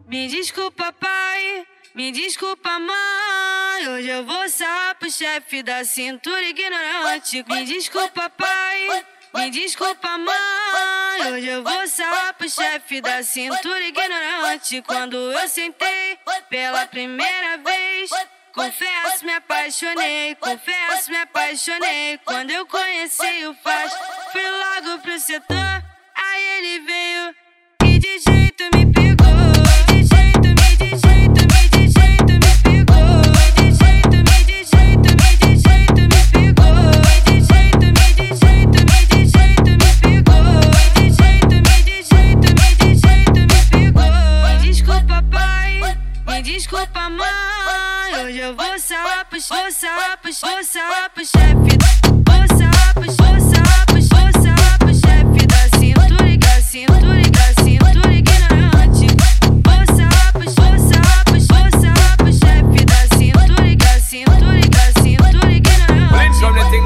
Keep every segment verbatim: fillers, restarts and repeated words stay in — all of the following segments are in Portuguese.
Me desculpa, pai, me desculpa, mãe. Hoje eu vou sarrar pro chefe da cintura ignorante. Me desculpa, pai, me desculpa, mãe. Hoje eu vou sarrar pro chefe da cintura ignorante. Quando eu sentei pela primeira vez, confesso, me apaixonei, confesso, me apaixonei. Quando eu conheci o Faz, fui logo pro setor. Aí ele veio e de jeito me pegou. E de jeito, me de jeito, me de jeito me pegou. E de jeito, me de jeito, me de jeito me pegou. E de jeito, me de jeito, me de jeito me pegou. E de jeito, me de jeito, me de jeito me pegou. Me desculpa, pai, me desculpa, mãe. Hoje eu vou sarrar pro, vou sarrar pro, vou sarrar pro chefe. Vou sarrar pro, vou sarrar pro, vou sarrar pro chefe da cintura, da cintura, da cintura ignorante. Vou sarrar pro, vou sarrar pro, vou sarrar pro chefe da cintura, da cintura, da cintura ignorante.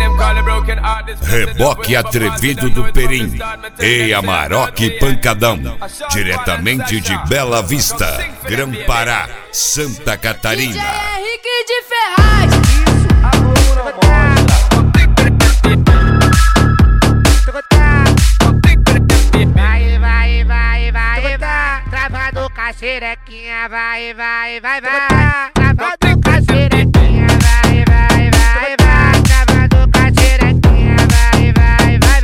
Reboque atrevido do Perim, Ei Amarok Pancadão, diretamente de Bela Vista, Grão-Pará, Santa Catarina. D J Henrique de Ferraz. Vai, vai, vai, vai, vai. Travando com a xerequinha, vai, vai, vai, vai. Travando com a xerequinha, vai, vai, vai, vai. Travando com a xerequinha, vai, vai, vai,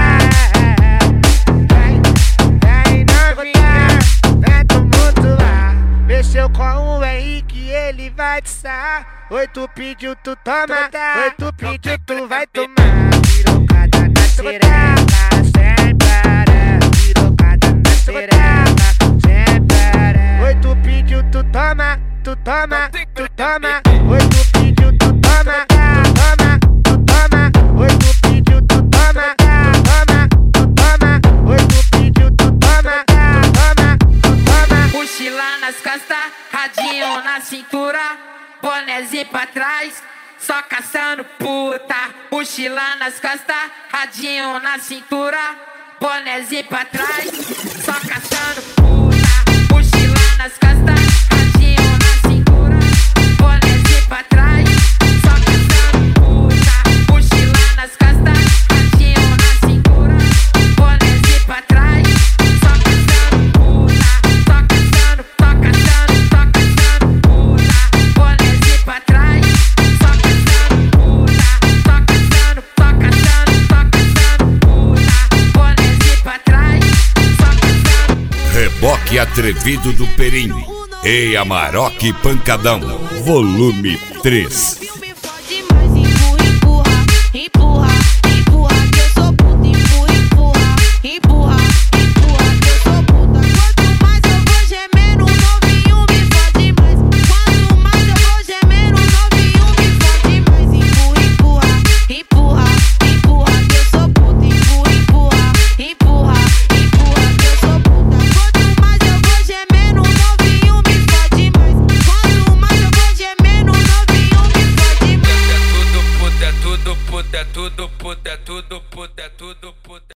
vai. Vem, novinha, vem tumultuar. Mexeu com o Henrique, ele vai te sarrar. Oi, tu pediu, tu toma. Oi, tu pediu, tu vai tomar. Pirocada na xereca, sem parar. Pirocada na xereca, sem parar. Oi, tu pediu, tu toma. Tu toma, tu toma. Oi, tu pediu, tu toma. Tu toma, tu toma. Oi, tu pediu, tu toma. Tu toma, tu toma. Oi, tu pediu, tu toma. Tu toma, tu toma. Mochila nas costas, radinho na cintura, bonézinho pra trás, só caçando puta. Mochila nas costas, radinho na cintura, bonézinho pra trás, só caçando puta. Mochila nas costas, radinho na cintura, bonézinho pra trás, só caçando puta. Mochila nas costas, radinho na cintura, bonézinho pra trás, só caçando puta. Só caçando, só caçando, só caçando puta. Bonézinho pra trás, só caçando puta. Só caçando, só caçando, só caçando puta. Bonézinho pra trás, só caçando. Reboque atrevido do Perim, Ei Amarok Pancadão, volume três.